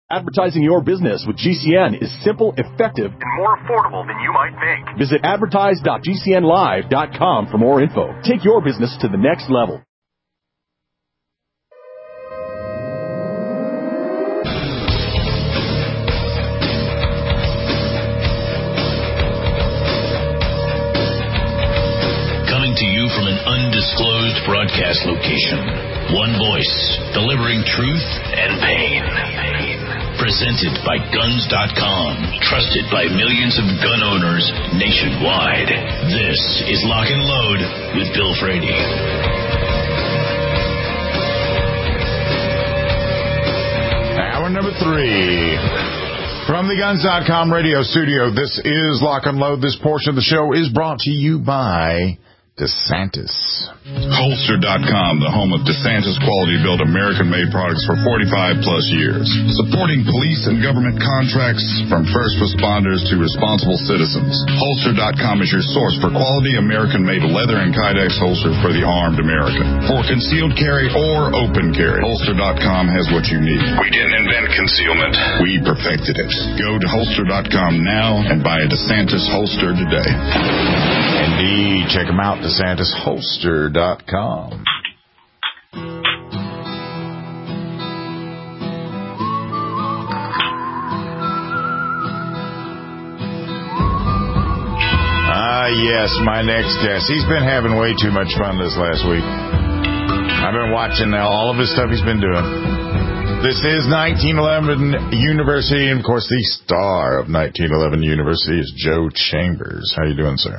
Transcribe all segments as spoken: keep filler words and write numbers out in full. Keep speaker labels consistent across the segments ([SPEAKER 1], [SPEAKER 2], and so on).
[SPEAKER 1] Advertising your business with G C N is simple, effective,
[SPEAKER 2] and more affordable than you might think.
[SPEAKER 1] Visit advertise dot g c n live dot com for more info. Take your business to the next level.
[SPEAKER 3] Coming to you from an undisclosed broadcast location. One voice, delivering truth and pain. Presented by guns dot com, trusted by millions of gun owners nationwide. This is Lock and Load with Bill Frady.
[SPEAKER 4] Hour number three. From the guns dot com radio studio, this is Lock and Load. This portion of the show is brought to you by DeSantis.
[SPEAKER 5] Holster dot com, the home of DeSantis quality-built American-made products for forty-five plus years. Supporting police and government contracts from first responders to responsible citizens. Holster dot com is your source for quality American-made leather and Kydex holsters for the armed American. For concealed carry or open carry, Holster dot com has what you need. We didn't invent concealment. We perfected it. Go to Holster dot com now and buy a DeSantis holster today.
[SPEAKER 4] Indeed. Check them out, DeSantis Holster dot com. Ah, yes, my next guest. He's been having way too much fun this last week. I've been watching now all of his stuff he's been doing. This is nineteen eleven University, and of course the star of nineteen eleven University is Joe Chambers. How you doing, sir?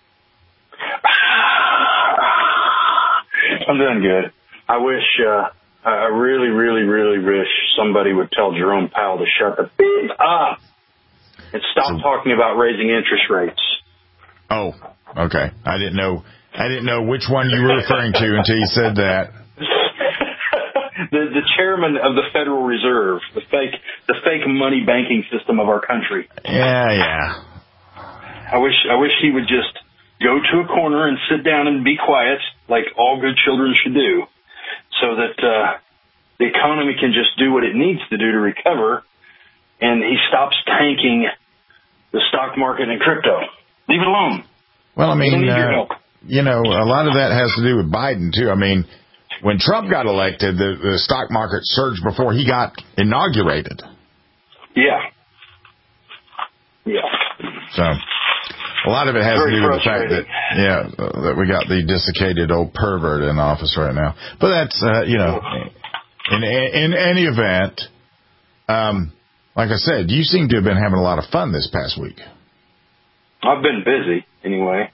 [SPEAKER 6] I'm doing good. I wish, uh, I really, really, really wish somebody would tell Jerome Powell to shut the beep up and stop so, talking about raising interest rates.
[SPEAKER 4] Oh, okay. I didn't know. I didn't know which one you were referring to until you said that.
[SPEAKER 6] the the chairman of the Federal Reserve, the fake the fake money banking system of our country.
[SPEAKER 4] Yeah, yeah.
[SPEAKER 6] I wish I wish he would just go to a corner and sit down and be quiet, like all good children should do, so that uh, the economy can just do what it needs to do to recover, and he stops tanking the stock market and crypto. Leave it alone.
[SPEAKER 4] Well, I mean,
[SPEAKER 6] need
[SPEAKER 4] uh,
[SPEAKER 6] your help.
[SPEAKER 4] you know, a lot of that has to do with Biden, too. I mean, when Trump got elected, the, the stock market surged before he got inaugurated.
[SPEAKER 6] Yeah. Yeah.
[SPEAKER 4] So a lot of it has
[SPEAKER 6] Very
[SPEAKER 4] to do with the fact that, yeah, that we got the desiccated old pervert in office right now. But that's, uh, you know, in, in any event, um, like I said, you seem to have been having a lot of fun this past week.
[SPEAKER 6] I've been busy, anyway.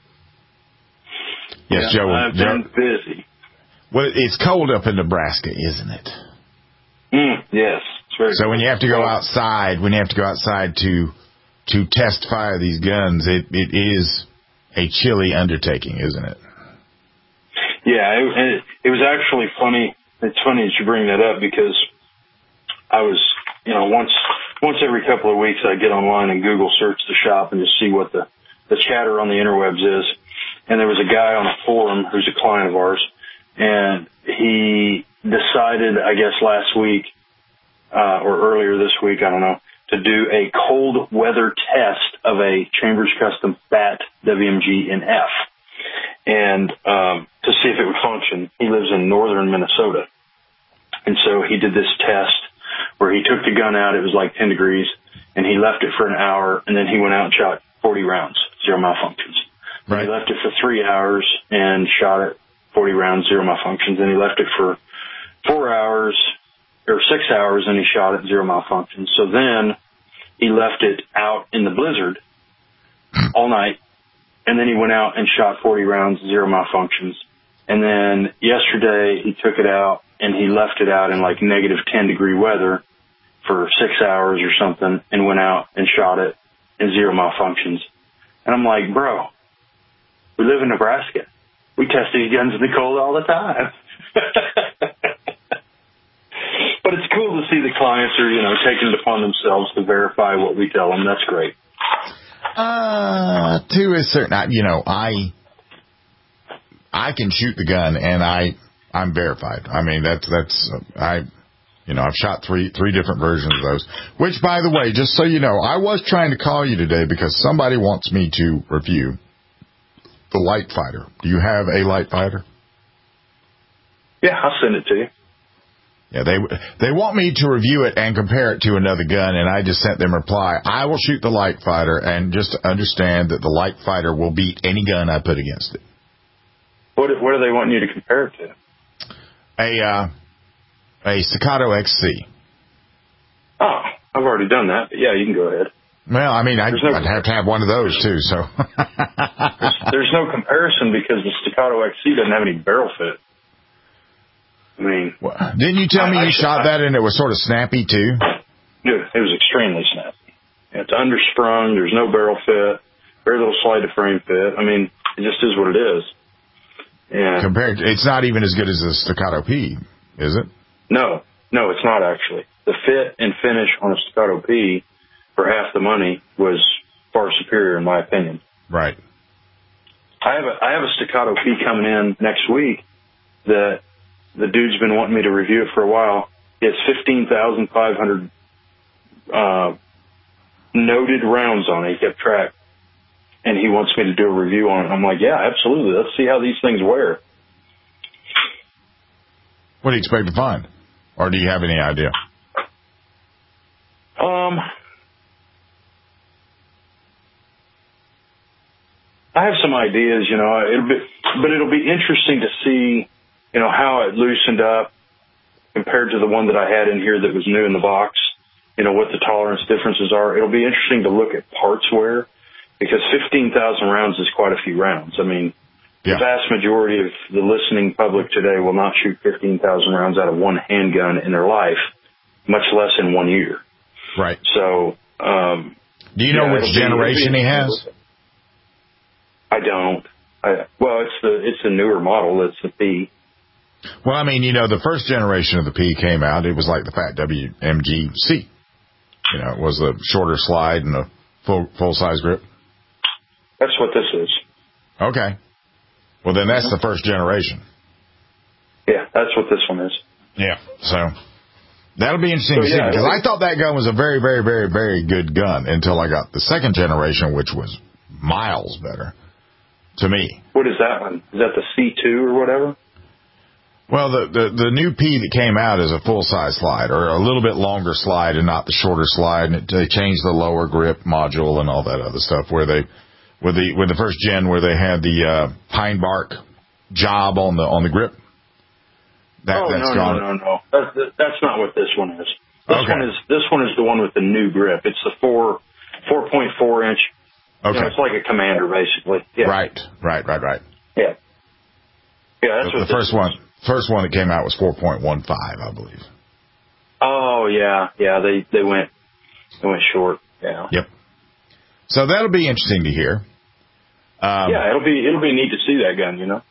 [SPEAKER 4] Yes,
[SPEAKER 6] yeah,
[SPEAKER 4] Joe.
[SPEAKER 6] I've
[SPEAKER 4] Joe,
[SPEAKER 6] been busy.
[SPEAKER 4] Well, it's cold up in Nebraska, isn't it?
[SPEAKER 6] Mm, yes. It's very
[SPEAKER 4] so
[SPEAKER 6] cold.
[SPEAKER 4] when you have to go outside, when you have to go outside to to test fire these guns, it, it is a chilly undertaking, isn't it?
[SPEAKER 6] Yeah, it, it, it was actually funny. It's funny that you bring that up because I was, you know, once once every couple of weeks I get online and Google search the shop and just see what the, the chatter on the interwebs is. And there was a guy on a forum who's a client of ours, and he decided, I guess last week uh, or earlier this week, I don't know, to do a cold weather test of a Chambers Custom Fat W M G in F, and um, to see if it would function. He lives in northern Minnesota, and so he did this test where he took the gun out. It was like ten degrees, and he left it for an hour, and then he went out and shot forty rounds, zero malfunctions.
[SPEAKER 4] Right.
[SPEAKER 6] He left it for three hours and shot it forty rounds, zero malfunctions. Then he left it for four hours or six hours, and he shot it, zero malfunctions. So then he left it out in the blizzard all night, and then he went out and shot forty rounds, zero malfunctions. And then yesterday he took it out, and he left it out in like negative ten degree weather for six hours or something, and went out and shot it, and zero malfunctions. And I'm like, bro, we live in Nebraska. We test these guns in the cold all the time. But it's cool to see the clients are, you know, taking it upon themselves to verify what we tell them. That's great.
[SPEAKER 4] Uh, to a certain, you know, I, I can shoot the gun, and I, I'm verified. I mean, that's, that's, I, You know, I've shot three three different versions of those. Which, by the way, just so you know, I was trying to call you today because somebody wants me to review the Light Fighter. Do you have a Light Fighter?
[SPEAKER 6] Yeah, I'll send it to you.
[SPEAKER 4] Yeah, they they want me to review it and compare it to another gun, and I just sent them a reply. I will shoot the Light Fighter, and just understand that the Light Fighter will beat any gun I put against it.
[SPEAKER 6] What what do they want you to compare it to?
[SPEAKER 4] A uh, a Staccato X C.
[SPEAKER 6] Oh, I've already done that, but yeah, you can go ahead.
[SPEAKER 4] Well, I mean, I'd,
[SPEAKER 6] no
[SPEAKER 4] I'd have to have one of those too. So
[SPEAKER 6] there's, there's no comparison because the Staccato X C doesn't have any barrel fit. I mean,
[SPEAKER 4] well, didn't you tell me
[SPEAKER 6] I,
[SPEAKER 4] you
[SPEAKER 6] I,
[SPEAKER 4] shot
[SPEAKER 6] I,
[SPEAKER 4] that and it was sort of snappy too?
[SPEAKER 6] Dude, it was extremely snappy. It's undersprung. There's no barrel fit. Very little slide to frame fit. I mean, it just is what it is. And
[SPEAKER 4] compared, to, it's not even as good as the Staccato P, is it?
[SPEAKER 6] No, no, it's not actually. The fit and finish on a Staccato P for half the money was far superior in my opinion.
[SPEAKER 4] Right.
[SPEAKER 6] I have a I have a Staccato P coming in next week that the dude's been wanting me to review it for a while. It's fifteen thousand five hundred uh, noted rounds on it. He kept track. And he wants me to do a review on it. I'm like, yeah, absolutely. Let's see how these things wear.
[SPEAKER 4] What do you expect to find? Or do you have any idea?
[SPEAKER 6] Um, I have some ideas, you know, it'll be, but it'll be interesting to see, you know, how it loosened up compared to the one that I had in here that was new in the box, you know, what the tolerance differences are. It'll be interesting to look at parts wear because fifteen thousand rounds is quite a few rounds. I mean, yeah. The vast majority of the listening public today will not shoot fifteen thousand rounds out of one handgun in their life, much less in one year.
[SPEAKER 4] Right.
[SPEAKER 6] So, um,
[SPEAKER 4] do you know
[SPEAKER 6] yeah,
[SPEAKER 4] which generation he has?
[SPEAKER 6] I don't. I, well, it's the it's the newer model. It's the P.
[SPEAKER 4] Well, I mean, you know, the first generation of the P came out. It was like the Fat W M G C. You know, it was the shorter slide and the full full size grip.
[SPEAKER 6] That's what this is.
[SPEAKER 4] Okay. Well, then that's the first generation.
[SPEAKER 6] Yeah, that's what this one is.
[SPEAKER 4] Yeah. So that'll be interesting
[SPEAKER 6] so,
[SPEAKER 4] to see
[SPEAKER 6] yeah,
[SPEAKER 4] because I thought that gun was a very, very, very, very good gun until I got the second generation, which was miles better to me.
[SPEAKER 6] What is that one? Is that the C two or whatever?
[SPEAKER 4] Well, the, the, the new P that came out is a full-size slide, or a little bit longer slide and not the shorter slide. And it, they changed the lower grip module and all that other stuff where they, with the, with the first gen where they had the, uh, pine bark job on the, on the grip. That,
[SPEAKER 6] oh,
[SPEAKER 4] that's
[SPEAKER 6] no,
[SPEAKER 4] gone.
[SPEAKER 6] no, no, no. That's, that's not what this one is. This
[SPEAKER 4] okay.
[SPEAKER 6] one is, this one is the one with the new grip. It's the four, four point four inch.
[SPEAKER 4] Okay.
[SPEAKER 6] You know, it's like a Commander, basically. Yeah.
[SPEAKER 4] Right, right, right, right.
[SPEAKER 6] Yeah. Yeah, that's
[SPEAKER 4] the,
[SPEAKER 6] what
[SPEAKER 4] the first one. First one that came out was four point one five, I believe.
[SPEAKER 6] Oh yeah, yeah. They they went they went short. Yeah.
[SPEAKER 4] Yep. So that'll be interesting to hear. Um,
[SPEAKER 6] yeah, it'll be it'll be neat to see that gun. You know.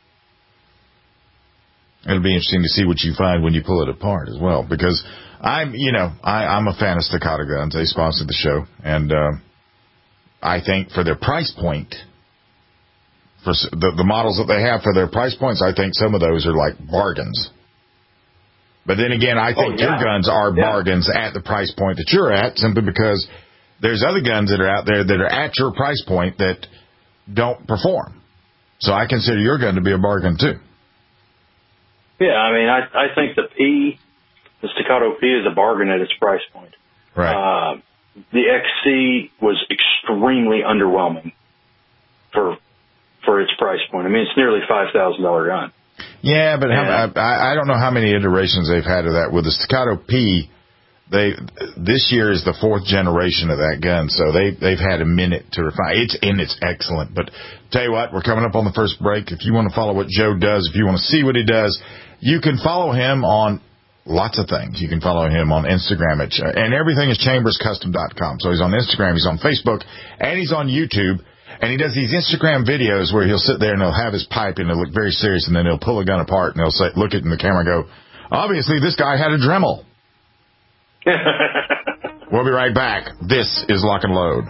[SPEAKER 4] It'll be interesting to see what you find when you pull it apart as well, because I'm you know I, I'm a fan of Staccato guns. They sponsored the show, and uh, I think for their price point. For the, the models that they have for their price points, I think some of those are like bargains. But then again, I think
[SPEAKER 6] oh, yeah.
[SPEAKER 4] your guns are
[SPEAKER 6] yeah.
[SPEAKER 4] bargains at the price point that you're at, simply because there's other guns that are out there that are at your price point that don't perform. So I consider your gun to be a bargain too.
[SPEAKER 6] Yeah, I mean, I, I think the P, the Staccato P is a bargain at its price point.
[SPEAKER 4] Right.
[SPEAKER 6] Uh, the X C was extremely underwhelming for for its price point. I mean, it's nearly five thousand dollars gun.
[SPEAKER 4] Yeah, but how, I, I don't know how many iterations they've had of that. With the Staccato P, they this year is the fourth generation of that gun, so they, they've had a minute to refine. It's and it's excellent. But tell you what, we're coming up on the first break. If you want to follow what Joe does, if you want to see what he does, you can follow him on lots of things. You can follow him on Instagram, at, and everything is chambers custom dot com. So he's on Instagram, he's on Facebook, and he's on YouTube. And he does these Instagram videos where he'll sit there and he'll have his pipe and he'll look very serious, and then he'll pull a gun apart and he'll say, look at it in the camera and go, obviously this guy had a Dremel. We'll be right back. This is Lock and Load.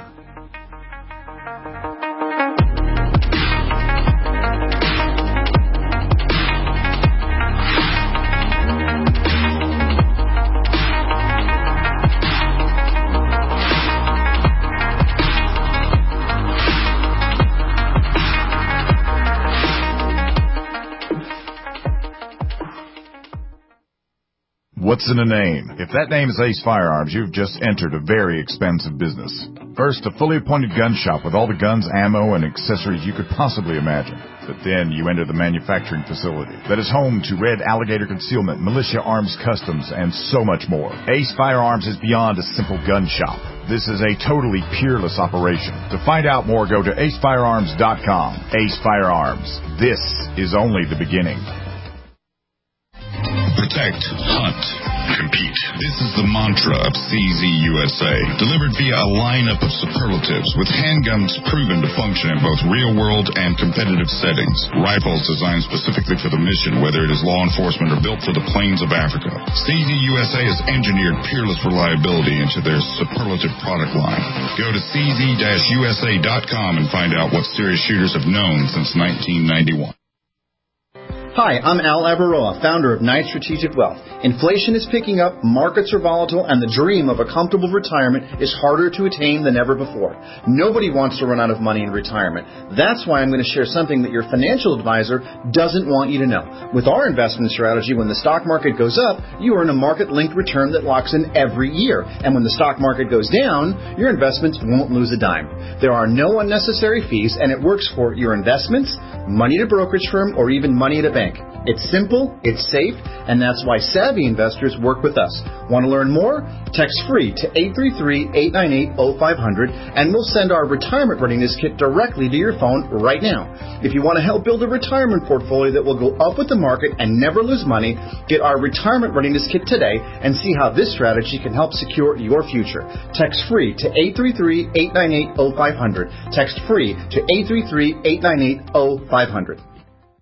[SPEAKER 4] What's in a name? If that name is Ace Firearms, you've just entered a very expensive business. First, a fully appointed gun shop with all the guns, ammo, and accessories you could possibly imagine. But then you enter the manufacturing facility that is home to Red Alligator Concealment, Militia Arms Customs, and so much more. Ace Firearms is beyond a simple gun shop. This is a totally peerless operation. To find out more, go to ace firearms dot com. Ace Firearms. This is only the beginning.
[SPEAKER 5] Protect, hunt, compete. This is the mantra of C Z U S A, delivered via a lineup of superlatives with handguns proven to function in both real-world and competitive settings. Rifles designed specifically for the mission, whether it is law enforcement or built for the plains of Africa. C Z U S A has engineered peerless reliability into their superlative product line. Go to c z dash u s a dot com and find out what serious shooters have known since nineteen ninety-one.
[SPEAKER 7] Hi, I'm Al Avaroa, founder of Knight Strategic Wealth. Inflation is picking up, markets are volatile, and the dream of a comfortable retirement is harder to attain than ever before. Nobody wants to run out of money in retirement. That's why I'm going to share something that your financial advisor doesn't want you to know. With our investment strategy, when the stock market goes up, you earn a market-linked return that locks in every year. And when the stock market goes down, your investments won't lose a dime. There are no unnecessary fees, and it works for your investments, money at a brokerage firm, or even money at a bank. It's simple, it's safe, and that's why savvy investors work with us. Want to learn more? Text free to eight three three, eight nine eight, zero five zero zero and we'll send our retirement readiness kit directly to your phone right now. If you want to help build a retirement portfolio that will go up with the market and never lose money, get our retirement readiness kit today and see how this strategy can help secure your future. Text free to eight three three, eight nine eight, zero five zero zero. Text free to eight three three, eight nine eight, zero five zero zero.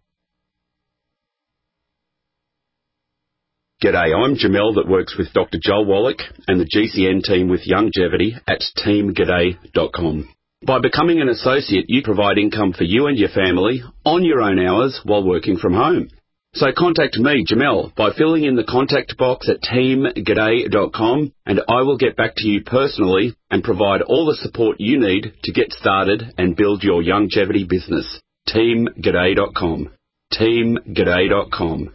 [SPEAKER 8] G'day, I'm Jamel that works with Doctor Joel Wallach and the G C N team with Longevity at team g'day dot com. By becoming an associate, you provide income for you and your family on your own hours while working from home. So contact me, Jamel, by filling in the contact box at team g'day dot com and I will get back to you personally and provide all the support you need to get started and build your longevity business. team g'day dot com. team g'day dot com.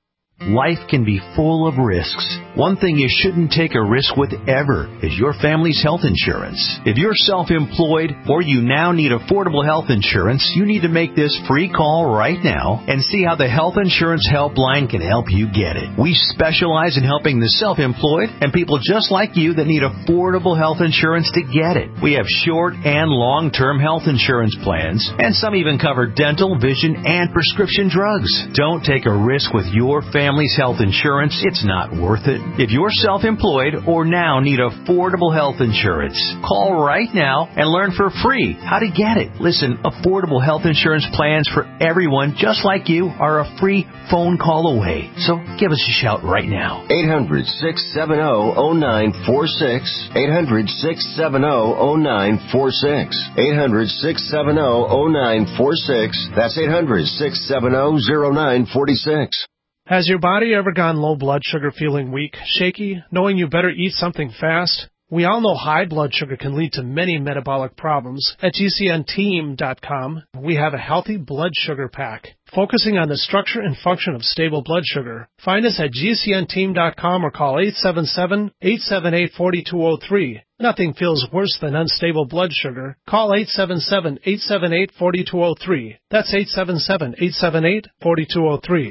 [SPEAKER 9] Life can be full of risks. One thing you shouldn't take a risk with ever is your family's health insurance. If you're self-employed or you now need affordable health insurance, you need to make this free call right now and see how the Health Insurance Helpline can help you get it. We specialize in helping the self-employed and people just like you that need affordable health insurance to get it. We have short and long-term health insurance plans, and some even cover dental, vision, and prescription drugs. Don't take a risk with your family. Family's health insurance, it's not worth it. If you're self-employed or now need affordable health insurance, call right now and learn for free how to get it. Listen, affordable health insurance plans for everyone just like you are a free phone call away. So give us a shout right now.
[SPEAKER 10] eight hundred, six seven zero, zero nine four six. eight hundred, six seven zero, zero nine four six. eight hundred, six seven zero, zero nine four six. That's eight hundred, six seven zero, zero nine four six.
[SPEAKER 11] Has your body ever gone low blood sugar, feeling weak, shaky, knowing you better eat something fast? We all know high blood sugar can lead to many metabolic problems. At G C N team dot com, we have a healthy blood sugar pack, focusing on the structure and function of stable blood sugar. Find us at G C N team dot com or call eight seven seven, eight seven eight, four two zero three. Nothing feels worse than unstable blood sugar. Call eight seven seven, eight seven eight, four two zero three. That's eight seven seven, eight seven eight, four two zero three.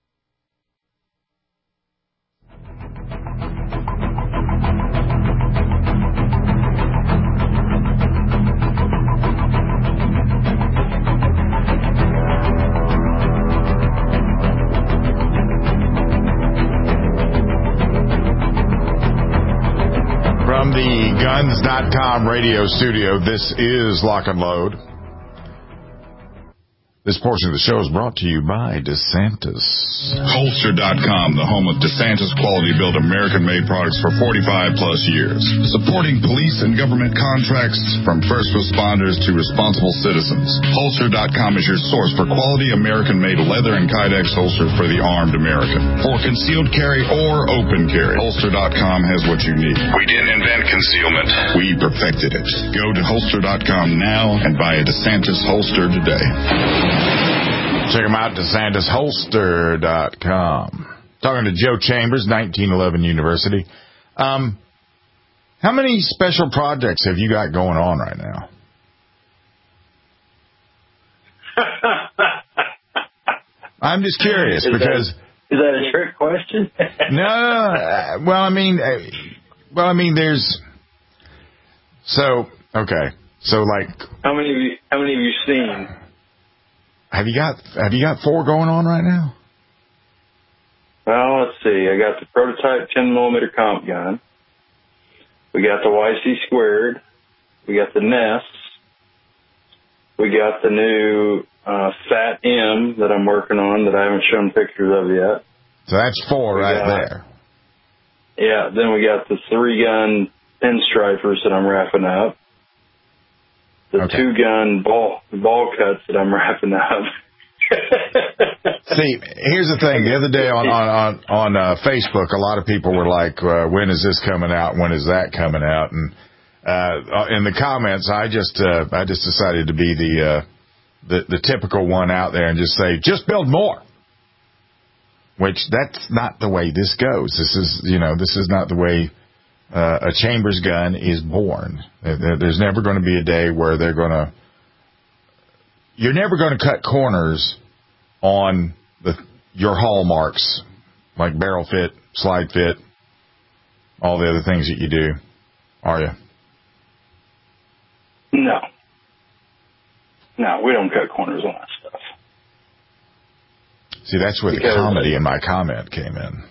[SPEAKER 4] From the guns dot com radio studio, this is Lock and Load. This portion of the show is brought to you by DeSantis.
[SPEAKER 5] Holster dot com, the home of DeSantis quality-built American-made products for forty-five plus years. Supporting police and government contracts from first responders to responsible citizens. Holster dot com is your source for quality American-made leather and Kydex holsters for the armed American. For concealed carry or open carry, Holster dot com has what you need.
[SPEAKER 2] We didn't invent concealment.
[SPEAKER 5] We perfected it. Go to Holster dot com now and buy a DeSantis holster today.
[SPEAKER 4] Check them out, DeSantis Holster dot com. Talking to Joe Chambers, nineteen eleven University. Um, how many special projects have you got going on right now? I'm just curious
[SPEAKER 6] is
[SPEAKER 4] because
[SPEAKER 6] that, is that a trick question?
[SPEAKER 4] no, uh, well, I mean, uh, well, I mean, there's so okay, so like
[SPEAKER 6] how many of you? How many have you seen?
[SPEAKER 4] Have you got Have you got four going on right now?
[SPEAKER 6] Well, let's see. I got the prototype ten millimeter comp gun. We got the Y C squared. We got the Nest. We got the new uh, Fat M that I'm working on that I haven't shown pictures of yet.
[SPEAKER 4] So that's four
[SPEAKER 6] we
[SPEAKER 4] right
[SPEAKER 6] got,
[SPEAKER 4] there.
[SPEAKER 6] Yeah. Then we got the three gun pinstripers that I'm wrapping up. The
[SPEAKER 4] okay.
[SPEAKER 6] two gun ball ball cuts that I'm wrapping up.
[SPEAKER 4] See, here's the thing. The other day on on on, on uh, Facebook, a lot of people were like, uh, "When is this coming out? When is that coming out?" And uh, in the comments, I just uh, I just decided to be the, uh, the the typical one out there and just say, "Just build more." Which that's not the way this goes. This is you know this is not the way uh, a Chambers gun is born. There's never going to be a day where they're going to. You're never going to cut corners on the your hallmarks, like barrel fit, slide fit, all the other things that you do, are you?
[SPEAKER 6] No. No, we don't cut corners on that stuff.
[SPEAKER 4] See, that's where because the comedy in my comment came in.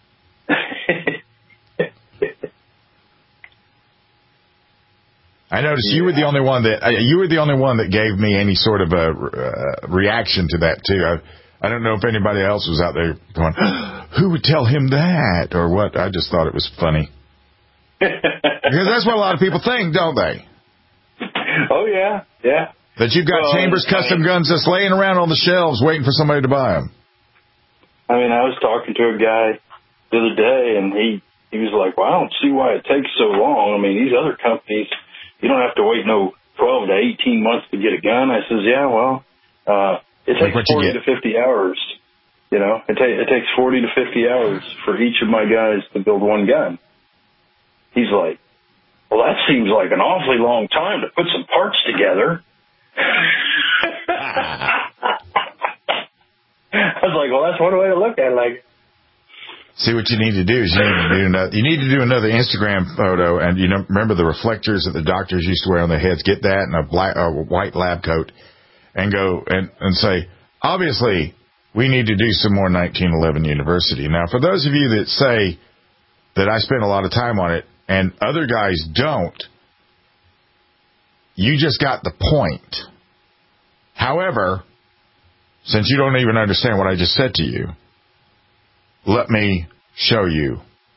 [SPEAKER 4] I noticed yeah. you were the only one that uh, you were the only one that gave me any sort of a uh, reaction to that too. I, I don't know if anybody else was out there going, "Who would tell him that?" or what. I just thought it was funny because that's what a lot of people think, don't they?
[SPEAKER 6] Oh yeah, yeah.
[SPEAKER 4] That you've got well, Chambers I mean, custom guns just laying around on the shelves waiting for somebody to buy them.
[SPEAKER 6] I mean, I was talking to a guy the other day, and he he was like, "Well, I don't see why it takes so long. I mean, these other companies." You don't have to wait no twelve to eighteen months to get a gun. I says, yeah, well, uh, it takes like forty to fifty hours. You know, it, ta- it takes forty to fifty hours for each of my guys to build one gun. He's like, well, that seems like an awfully long time to put some parts together. I was like, well, that's one way to look at it. Like,
[SPEAKER 4] see, what you need to do is you need to do another, you need to do another Instagram photo, and you know, remember the reflectors that the doctors used to wear on their heads. Get that and a black, a white lab coat, and go and, and say, obviously, we need to do some more nineteen eleven University. Now, for those of you that say that I spend a lot of time on it and other guys don't, you just got the point. However, since you don't even understand what I just said to you, let me show you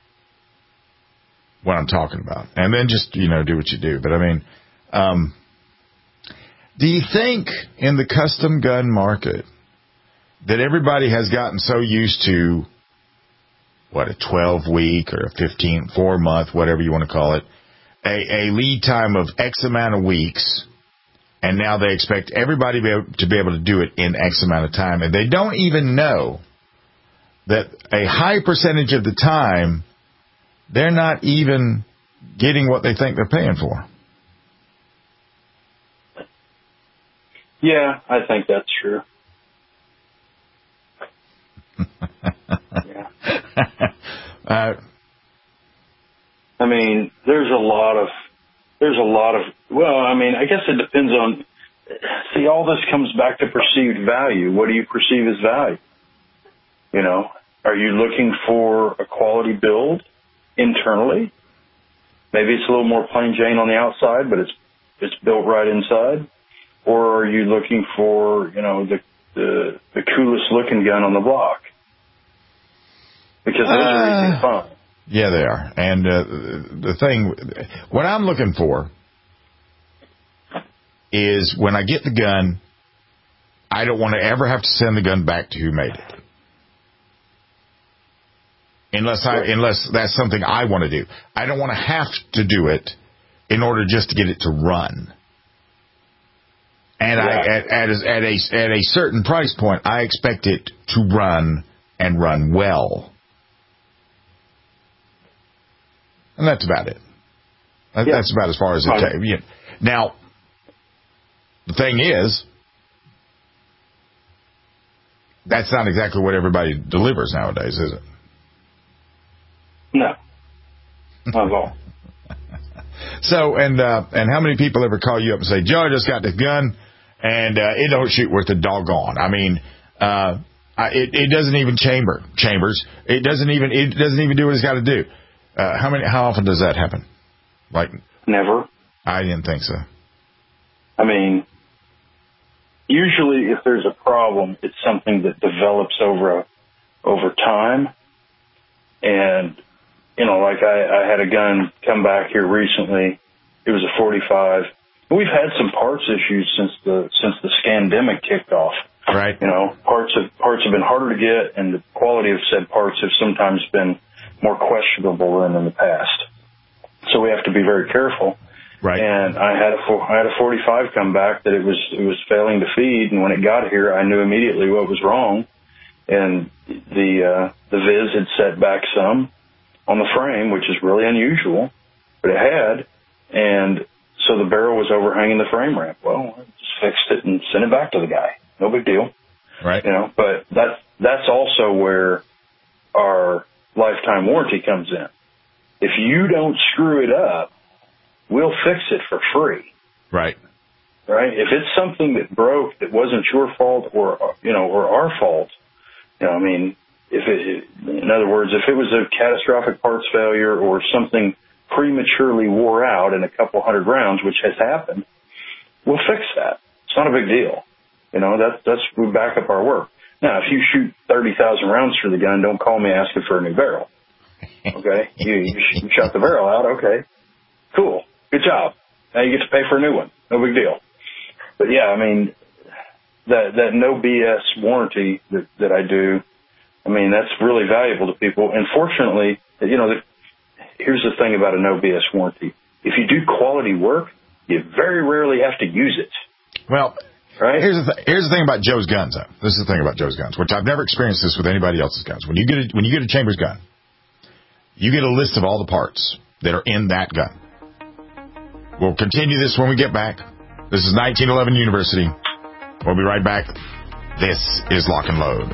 [SPEAKER 4] what I'm talking about. And then just, you know, do what you do. But, I mean, um, do you think in the custom gun market that everybody has gotten so used to, what, a twelve-week or a fifteen, four-month, whatever you want to call it, a, a lead time of X amount of weeks, and now they expect everybody to be able to, be able to do it in X amount of time, and they don't even know that a high percentage of the time, they're not even getting what they think they're paying for.
[SPEAKER 6] Yeah, I think that's true. yeah.
[SPEAKER 4] uh,
[SPEAKER 6] I mean, there's a lot of, there's a lot of, well, I mean, I guess it depends on, see, all this comes back to perceived value. What do you perceive as value? You know, are you looking for a quality build internally? Maybe it's a little more plain Jane on the outside, but it's it's built right inside. Or are you looking for, you know, the the, the coolest looking gun on the block? Because those uh, are easy to find.
[SPEAKER 4] Yeah, they are. And uh, the thing, what I'm looking for is when I get the gun, I don't want to ever have to send the gun back to who made it. Unless I, unless that's something I want to do. I don't want to have to do it in order just to get it to run. And yeah. I, at, at, at a at a certain price point, I expect it to run and run well. And that's about it. That, yeah. That's about as far as it
[SPEAKER 6] right.
[SPEAKER 4] takes. You know. Now, the thing is, that's not exactly what everybody delivers nowadays, is it?
[SPEAKER 6] No. Not at all.
[SPEAKER 4] So, and uh, and how many people ever call you up and say, Joe, I just got this gun, and uh, it don't shoot worth a doggone. I mean, uh, it, it doesn't even chamber chambers. It doesn't even it doesn't even do what it's got to do. Uh, how many? How often does that happen? Like
[SPEAKER 6] never.
[SPEAKER 4] I didn't think so.
[SPEAKER 6] I mean, usually if there's a problem, it's something that develops over a, over time, and you know, like I, I had a gun come back here recently. It was a forty-five. We've had some parts issues since the since the scandemic kicked off.
[SPEAKER 4] Right.
[SPEAKER 6] You know, parts have parts have been harder to get, and the quality of said parts have sometimes been more questionable than in the past. So we have to be very careful.
[SPEAKER 4] Right.
[SPEAKER 6] And I had a I had a forty-five come back that it was it was failing to feed, and when it got here, I knew immediately what was wrong, and the uh, the viz had set back some on the frame, which is really unusual, but it had, and so the barrel was overhanging the frame ramp. Well, I just fixed it and sent it back to the guy. No big deal.
[SPEAKER 4] Right.
[SPEAKER 6] You know, but that's, that's also where our lifetime warranty comes in. If you don't screw it up, we'll fix it for free.
[SPEAKER 4] Right.
[SPEAKER 6] Right? If it's something that broke that wasn't your fault or, you know, or our fault, you know, I mean, If it, in other words, if it was a catastrophic parts failure or something prematurely wore out in a couple hundred rounds, which has happened, we'll fix that. It's not a big deal. You know, that's, that's, we back up our work. Now, if you shoot thirty thousand rounds through the gun, don't call me asking for a new barrel. Okay? you, you, you shot the barrel out. Okay. Cool. Good job. Now you get to pay for a new one. No big deal. But yeah, I mean, that, that no B S warranty that, that I do, I mean, that's really valuable to people. And fortunately, you know, the, here's the thing about a no B S warranty. If you do quality work, you very rarely have to use it.
[SPEAKER 4] Well,
[SPEAKER 6] right?
[SPEAKER 4] here's the th- here's the thing about Joe's guns, though. This is the thing about Joe's guns, which I've never experienced this with anybody else's guns. When you get a, when you get a Chambers gun, you get a list of all the parts that are in that gun. We'll continue this when we get back. This is nineteen eleven University. We'll be right back. This is Lock and Load.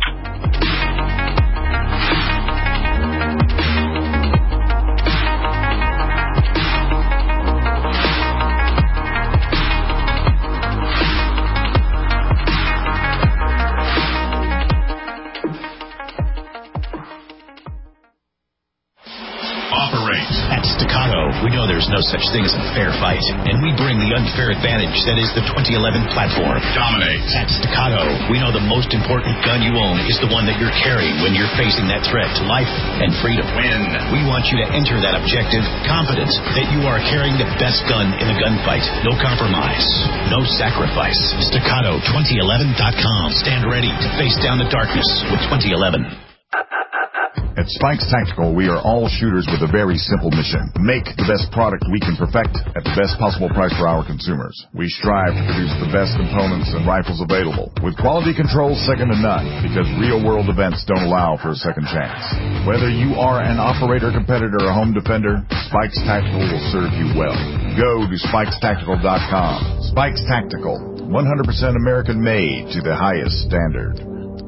[SPEAKER 3] We know there's no such thing as a fair fight, and we bring the unfair advantage that is the twenty eleven platform.
[SPEAKER 5] Dominate.
[SPEAKER 3] At Staccato, we know the most important gun you own is the one that you're carrying when you're facing that threat to life and freedom.
[SPEAKER 5] Win.
[SPEAKER 3] We want you to enter that objective confident that you are carrying the best gun in the gunfight. No compromise, no sacrifice. Staccato twenty eleven dot com. Stand ready to face down the darkness with twenty eleven.
[SPEAKER 5] At Spikes Tactical, we are all shooters with a very simple mission. Make the best product we can perfect at the best possible price for our consumers. We strive to produce the best components and rifles available, with quality control second to none, because real-world events don't allow for a second chance. Whether you are an operator, competitor, or home defender, Spikes Tactical will serve you well. Go to spikes tactical dot com. Spikes Tactical, one hundred percent American-made to the highest standard.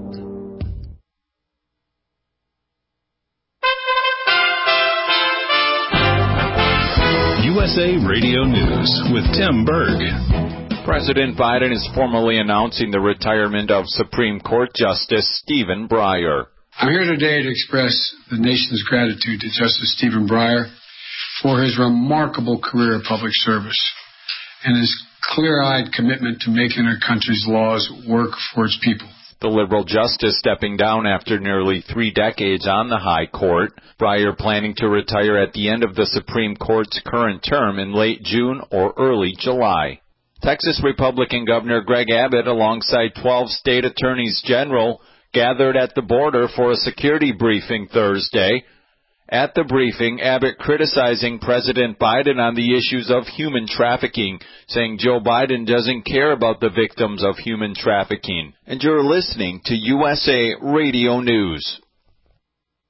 [SPEAKER 12] U S A Radio News with Tim Berg. President Biden is formally announcing the retirement of Supreme Court Justice Stephen Breyer.
[SPEAKER 13] I'm here today to express the nation's gratitude to Justice Stephen Breyer for his remarkable career of public service and his clear-eyed commitment to making our country's laws work for its people.
[SPEAKER 12] The liberal justice stepping down after nearly three decades on the high court. Breyer planning to retire at the end of the Supreme Court's current term in late June or early July. Texas Republican Governor Greg Abbott, alongside twelve state attorneys general, gathered at the border for a security briefing Thursday. At the briefing, Abbott criticizing President Biden on the issues of human trafficking, saying Joe Biden doesn't care about the victims of human trafficking. And you're listening to U S A Radio News.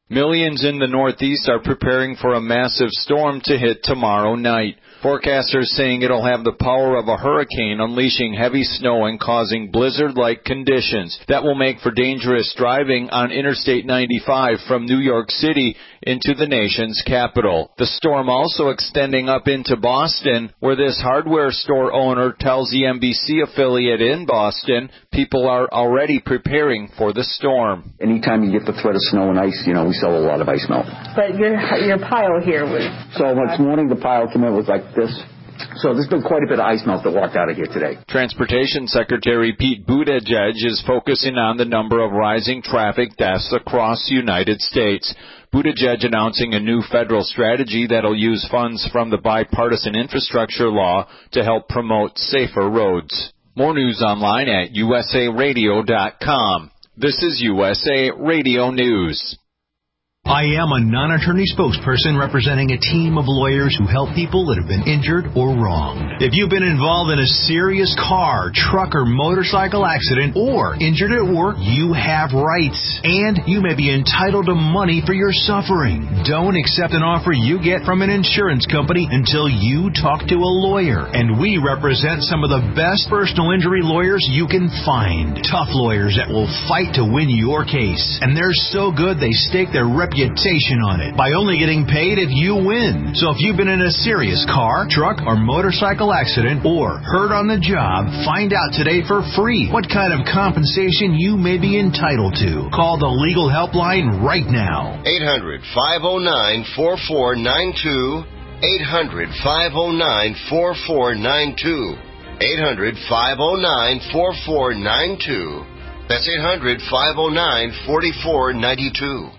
[SPEAKER 12] Millions in the Northeast are preparing for a massive storm to hit tomorrow night. Forecasters saying it'll have the power of a hurricane, unleashing heavy snow and causing blizzard-like conditions that will make for dangerous driving on Interstate ninety-five from New York City into the nation's capital. The storm also extending up into Boston, where this hardware store owner tells the N B C affiliate in Boston people are already preparing for the storm.
[SPEAKER 14] Anytime you get the threat of snow and ice, you know, we sell a lot of ice melt.
[SPEAKER 15] But your your pile here was...
[SPEAKER 14] So this morning the pile came in, was like this. So there's been quite a bit of ice melt that walked out of here today.
[SPEAKER 12] Transportation Secretary Pete Buttigieg is focusing on the number of rising traffic deaths across the United States. Buttigieg announcing a new federal strategy that'll use funds from the bipartisan infrastructure law to help promote safer roads. More news online at U S A radio dot com. This is U S A Radio News.
[SPEAKER 9] I am a non-attorney spokesperson representing a team of lawyers who help people that have been injured or wronged. If you've been involved in a serious car, truck, or motorcycle accident or injured at work, you have rights, and you may be entitled to money for your suffering. Don't accept an offer you get from an insurance company until you talk to a lawyer, and we represent some of the best personal injury lawyers you can find. Tough lawyers that will fight to win your case, and they're so good they stake their reputation on it by only getting paid if you win. So if you've been in a serious car, truck, or motorcycle accident or hurt on the job, find out today for free what kind of compensation you may be entitled to. Call the legal helpline right now.
[SPEAKER 10] eight hundred, five oh nine, four four nine two. eight hundred, five oh nine, four four nine two. eight hundred, five oh nine, four four nine two. That's eight hundred, five oh nine, four four nine two.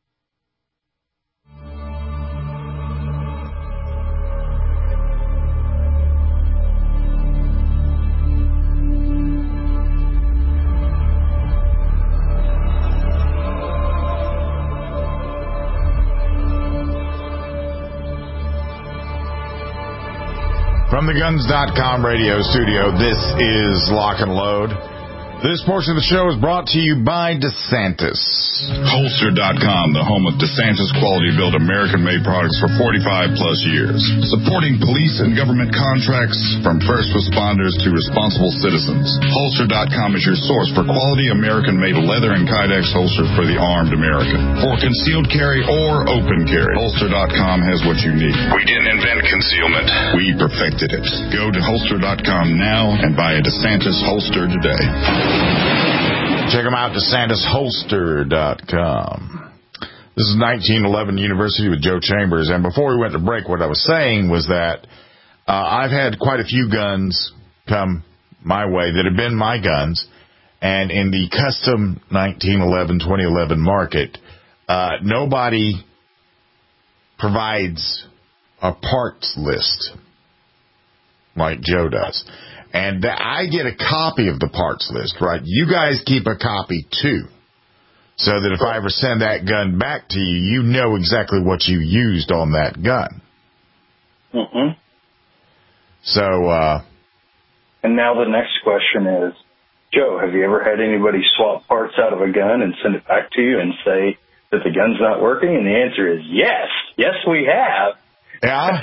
[SPEAKER 4] From the guns dot com radio studio, this is Lock and Load. This portion of the show is brought to you by DeSantis.
[SPEAKER 5] Holster dot com, the home of DeSantis quality-built American-made products for forty-five plus years. Supporting police and government contracts from first responders to responsible citizens. Holster dot com is your source for quality American-made leather and Kydex holsters for the armed American. For concealed carry or open carry, Holster dot com has what you need.
[SPEAKER 2] We didn't invent concealment.
[SPEAKER 5] We perfected it. Go to Holster dot com now and buy a DeSantis holster today.
[SPEAKER 4] Check them out, DeSantis Holster dot com. This is nineteen eleven University with Joe Chambers. And before we went to break, what I was saying was that uh, I've had quite a few guns come my way that have been my guns. And in the custom nineteen eleven, twenty eleven market, uh, nobody provides a parts list like Joe does. And I get a copy of the parts list, right? You guys keep a copy, too, so that if I ever send that gun back to you, you know exactly what you used on that gun.
[SPEAKER 6] Mm-hmm.
[SPEAKER 4] So, uh...
[SPEAKER 6] And now the next question is, Joe, have you ever had anybody swap parts out of a gun and send it back to you and say that the gun's not working? And the answer is yes. Yes, we have.
[SPEAKER 4] Yeah?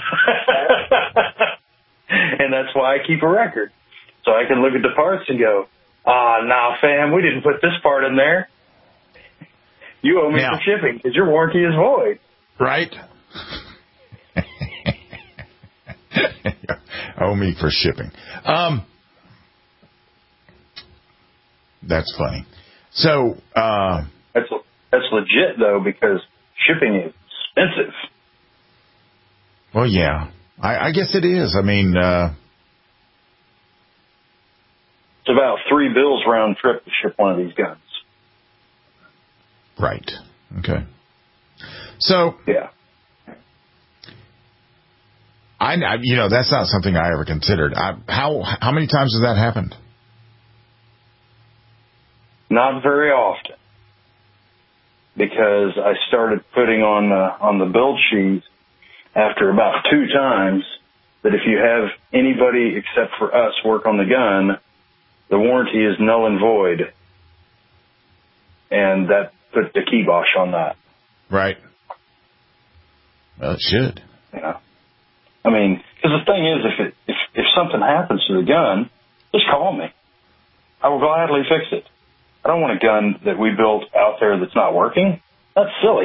[SPEAKER 6] And that's why I keep a record. So I can look at the parts and go, ah, oh, nah, fam, we didn't put this part in there. You owe me
[SPEAKER 4] yeah.
[SPEAKER 6] for shipping because your warranty is void.
[SPEAKER 4] Right? Owe me for shipping. Um, that's funny. So, uh,
[SPEAKER 6] that's that's legit though, because shipping is expensive.
[SPEAKER 4] Well, yeah, I, I guess it is. I mean, uh,
[SPEAKER 6] it's about three bills round trip to ship one of these guns.
[SPEAKER 4] Right. Okay. So,
[SPEAKER 6] yeah.
[SPEAKER 4] I, you know, that's not something I ever considered. I, how how many times has that happened?
[SPEAKER 6] Not very often, because I started putting on the on the build sheet after about two times that if you have anybody except for us work on the gun, the warranty is null and void, and that put the kibosh on that.
[SPEAKER 4] Right. Well, it should.
[SPEAKER 6] You know, I mean, because the thing is, if it if if something happens to the gun, just call me. I will gladly fix it. I don't want a gun that we built out there that's not working. That's silly.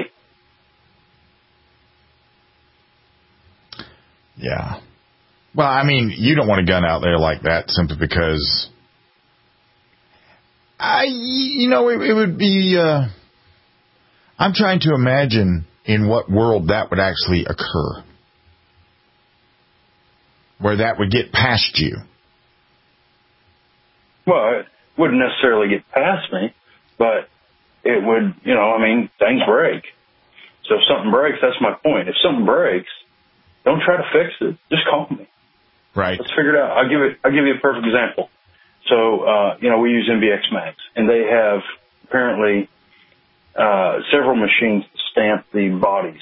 [SPEAKER 4] Yeah. Well, I mean, you don't want a gun out there like that simply because, I, you know, it, it would be, uh, I'm trying to imagine in what world that would actually occur, where that would get past you.
[SPEAKER 6] Well, it wouldn't necessarily get past me, but it would, you know, I mean, things break. So if something breaks, that's my point. If something breaks, don't try to fix it. Just call me.
[SPEAKER 4] Right.
[SPEAKER 6] Let's figure it out. I'll give it. I'll give you a perfect example. So, uh, you know, we use M B X Mags, and they have apparently uh, several machines that stamp the bodies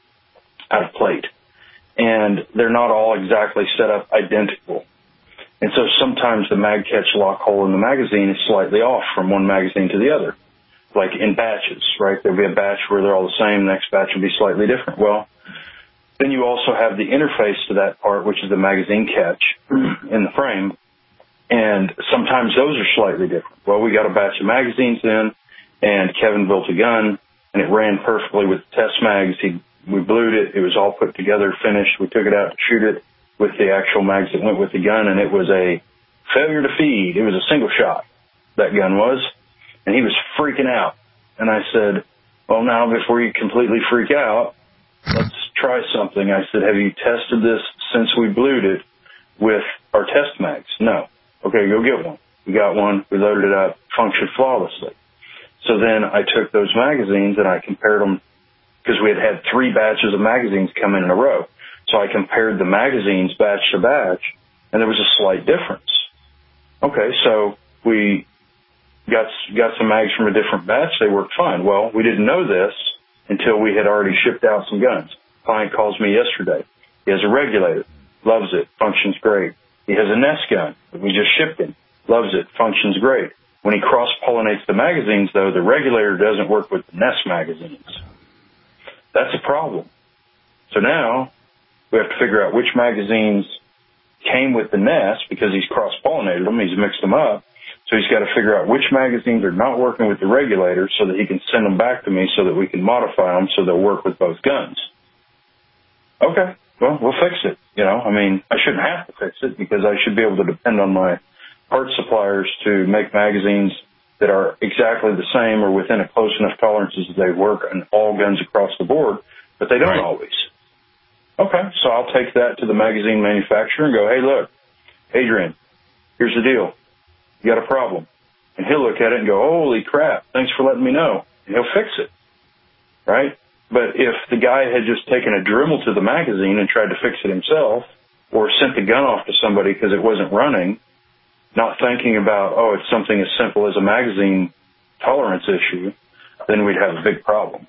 [SPEAKER 6] out of plate, and they're not all exactly set up identical. And so sometimes the mag catch lock hole in the magazine is slightly off from one magazine to the other, like in batches, right? There'll be a batch where they're all the same. The next batch will be slightly different. Well, then you also have the interface to that part, which is the magazine catch in the frame. And sometimes those are slightly different. Well, we got a batch of magazines in, and Kevin built a gun, and it ran perfectly with the test mags. He, we blued it. It was all put together, finished. We took it out to shoot it with the actual mags that went with the gun, and it was a failure to feed. It was a single shot, that gun was. And he was freaking out. And I said, well, now, before you completely freak out, let's try something. I said, have you tested this since we blued it with our test mags? No. Okay, go get one. We got one. We loaded it up. Functioned flawlessly. So then I took those magazines and I compared them because we had had three batches of magazines come in in a row. So I compared the magazines batch to batch, and there was a slight difference. Okay, so we got got some mags from a different batch. They worked fine. Well, we didn't know this until we had already shipped out some guns. Client calls me yesterday. He has a regulator. Loves it. Functions great. He has a Nest gun that we just shipped him. Loves it. Functions great. When he cross-pollinates the magazines, though, the regulator doesn't work with the Nest magazines. That's a problem. So now we have to figure out which magazines came with the Nest because he's cross-pollinated them. He's mixed them up. So he's got to figure out which magazines are not working with the regulator so that he can send them back to me so that we can modify them so they'll work with both guns. Okay, well, we'll fix it. You know, I mean, I shouldn't have to fix it because I should be able to depend on my parts suppliers to make magazines that are exactly the same or within a close enough tolerances that they work on all guns across the board, but they don't right. always. Okay, so I'll take that to the magazine manufacturer and go, hey, look, Adrian, here's the deal. You got a problem. And he'll look at it and go, holy crap, thanks for letting me know. And he'll fix it, right? But if the guy had just taken a Dremel to the magazine and tried to fix it himself or sent the gun off to somebody because it wasn't running, not thinking about, oh, it's something as simple as a magazine tolerance issue, then we'd have a big problem.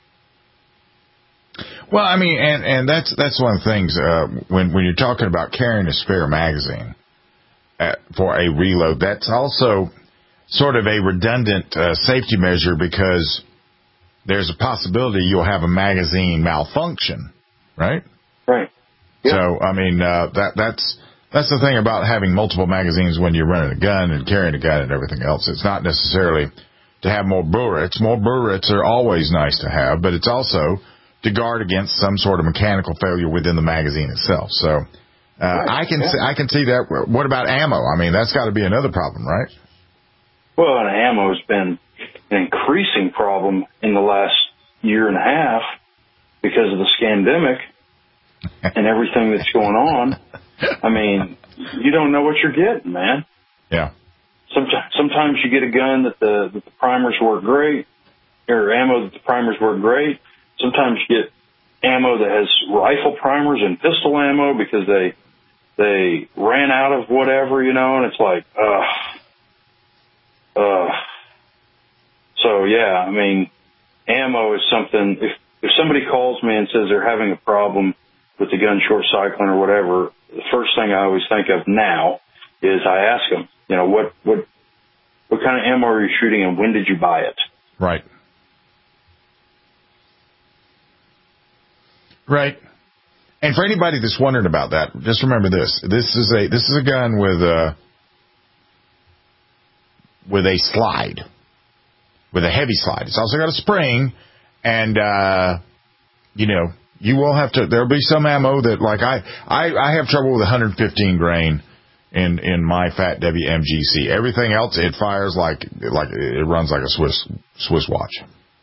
[SPEAKER 4] Well, I mean, and, and that's that's one of the things uh, when, when you're talking about carrying a spare magazine at, for a reload, that's also sort of a redundant uh, safety measure because there's a possibility you'll have a magazine malfunction, right?
[SPEAKER 6] Right. Yeah.
[SPEAKER 4] So, I mean, uh, that that's that's the thing about having multiple magazines when you're running a gun and carrying a gun and everything else. It's not necessarily to have more bullets. More bullets are always nice to have, but it's also to guard against some sort of mechanical failure within the magazine itself. So, uh,
[SPEAKER 6] right.
[SPEAKER 4] I can
[SPEAKER 6] yeah.
[SPEAKER 4] see, I can see that. What about ammo? I mean, that's got to be another problem, right?
[SPEAKER 6] Well, and ammo has been an increasing problem in the last year and a half because of the scandemic and everything that's going on. I mean, you don't know what you're getting, man.
[SPEAKER 4] Yeah.
[SPEAKER 6] Sometimes, sometimes you get a gun that the, that the primers work great, or ammo that the primers work great. Sometimes you get ammo that has rifle primers and pistol ammo because they they ran out of whatever, you know, and it's like, ugh. Uh, so, yeah, I mean, ammo is something, if, if somebody calls me and says they're having a problem with the gun short cycling or whatever, the first thing I always think of now is I ask them, you know, what, what, what kind of ammo are you shooting and when did you buy it?
[SPEAKER 4] Right. Right. And for anybody that's wondering about that, just remember this. This is a this is a gun with a with a slide. With a heavy slide. It's also got a spring, and uh, you know, you will have to there'll be some ammo that like I I, I have trouble with one hundred fifteen grain in in my Fat W M G C. Everything else it fires like like it runs like a Swiss Swiss watch.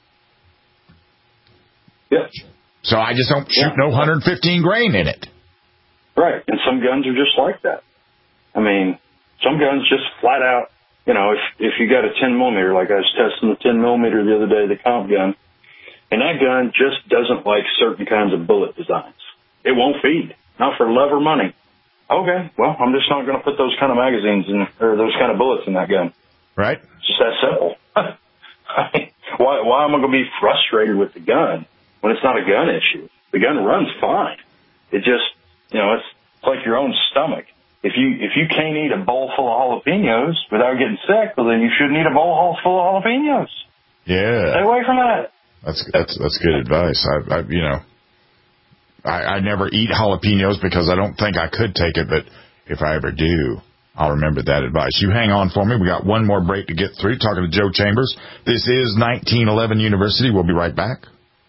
[SPEAKER 6] Yeah.
[SPEAKER 4] So I just don't shoot yeah. no one hundred fifteen grain in it.
[SPEAKER 6] Right. And some guns are just like that. I mean, some guns just flat out, you know, if if you got a ten millimeter, like I was testing the ten millimeter the other day, the comp gun, and that gun just doesn't like certain kinds of bullet designs. It won't feed. Not for love or money. Okay, well, I'm just not going to put those kind of magazines in, or those kind of bullets in that gun.
[SPEAKER 4] Right.
[SPEAKER 6] It's just that simple. I mean, why, why am I going to be frustrated with the gun when it's not a gun issue? The gun runs fine. It just, you know, it's, it's like your own stomach. If you if you can't eat a bowl full of jalapenos without getting sick, well, then you shouldn't eat a bowl full of jalapenos.
[SPEAKER 4] Yeah.
[SPEAKER 6] Stay away from that.
[SPEAKER 4] That's that's that's good advice. I, I you know, I, I never eat jalapenos because I don't think I could take it, but if I ever do, I'll remember that advice. You hang on for me. We got one more break to get through. Talking to Joe Chambers. This is nineteen eleven University. We'll be right back.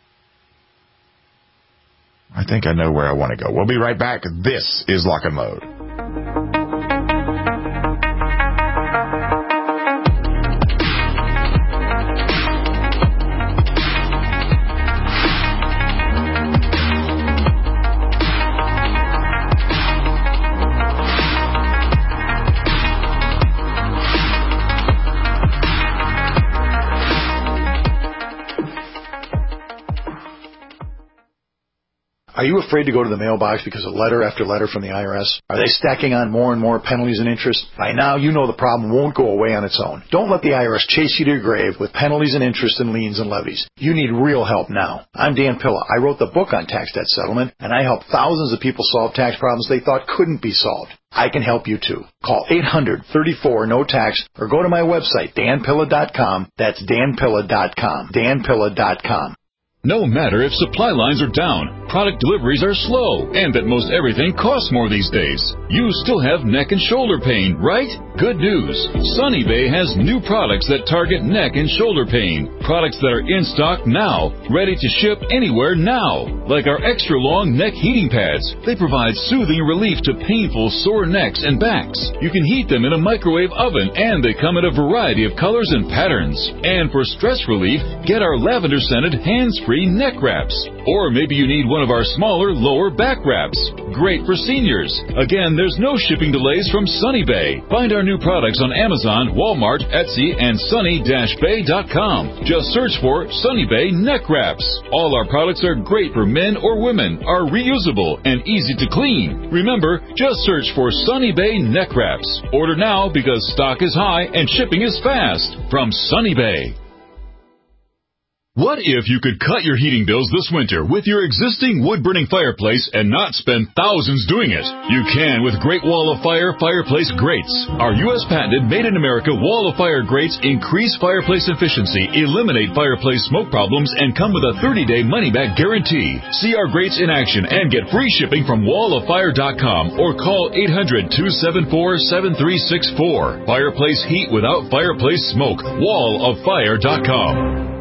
[SPEAKER 4] I think I know where I want to go. We'll be right back. This is Lock and Load.
[SPEAKER 16] Are you afraid to go to the mailbox because of letter after letter from the I R S? Are they stacking on more and more penalties and interest? By now, you know the problem won't go away on its own. Don't let the I R S chase you to your grave with penalties and interest and liens and levies. You need real help now. I'm Dan Pilla. I wrote the book on tax debt settlement, and I help thousands of people solve tax problems they thought couldn't be solved. I can help you too. Call eight hundred, thirty-four, no tax or go to my website, dan pilla dot com. That's dan pilla dot com. dan pilla dot com.
[SPEAKER 17] No matter if supply lines are down, product deliveries are slow, and that most everything costs more these days, you still have neck and shoulder pain, right? Good news. Sunny Bay has new products that target neck and shoulder pain. Products that are in stock now, ready to ship anywhere now. Like our extra long neck heating pads. They provide soothing relief to painful sore necks and backs. You can heat them in a microwave oven, and they come in a variety of colors and patterns. And for stress relief, get our lavender scented hands-free neck wraps. Or maybe you need one of our smaller lower back wraps. Great for seniors. Again, there's no shipping delays from Sunny Bay. Find our new products on Amazon, Walmart, Etsy, and sunny dash bay dot com. Just search for Sunny Bay neck wraps. All our products are great for men or women, are reusable, and easy to clean. Remember, just search for Sunny Bay neck wraps. Order now because stock is high and shipping is fast. From Sunny Bay. What if you could cut your heating bills this winter with your existing wood-burning fireplace and not spend thousands doing it? You can with Great Wall of Fire Fireplace Grates. Our U S patented made-in-America Wall of Fire grates increase fireplace efficiency, eliminate fireplace smoke problems, and come with a thirty-day money-back guarantee. See our grates in action and get free shipping from wall of fire dot com or call eight hundred, two seven four, seven three six four. Fireplace heat without fireplace smoke. wall of fire dot com.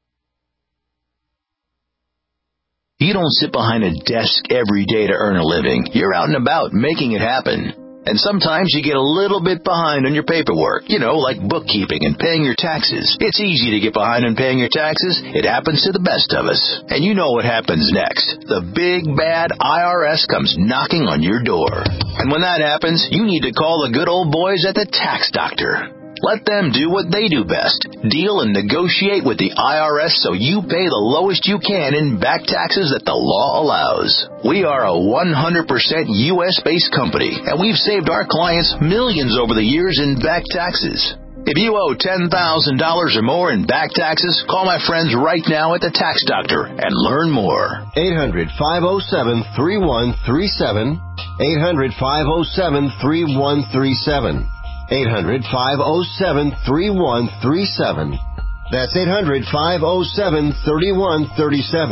[SPEAKER 3] You don't sit behind a desk every day to earn a living. You're out and about making it happen. And sometimes you get a little bit behind on your paperwork, you know, like bookkeeping and paying your taxes. It's easy to get behind on paying your taxes. It happens to the best of us. And you know what happens next. The big, bad I R S comes knocking on your door. And when that happens, you need to call the good old boys at the Tax Doctor. Let them do what they do best. Deal and negotiate with the I R S so you pay the lowest you can in back taxes that the law allows. We are a one hundred percent U S-based company, and we've saved our clients millions over the years in back taxes. If you owe ten thousand dollars or more in back taxes, call my friends right now at the Tax Doctor and learn more.
[SPEAKER 10] eight hundred, five oh seven, three one three seven. eight hundred, five oh seven, three one three seven. eight hundred, five oh seven, three one three seven. That's eight hundred, five oh seven, three one three seven.